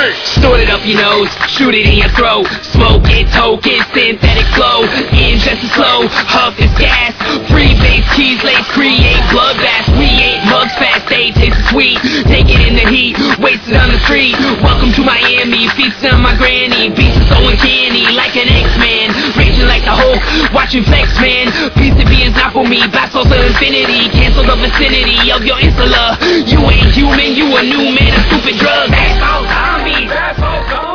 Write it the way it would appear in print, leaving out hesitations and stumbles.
Snort it up your nose, shoot it in your throat. Smoke it, toke it, synthetic flow. Ingest it slow, huff is gas. Free base keys, lace, create bloodbaths. We ain't mugs fast, they taste sweet. Take it in the heat, wasted on the street. Welcome to Miami, feasting on my granny. Beats are so uncanny, like an X-Man. Raging like the Hulk, watching flex, man. PCB is not for me, battles to infinity. Cancel the vicinity of your insula. You ain't human, you a new man, a stupid drug. That's all zombies, that's all zombies.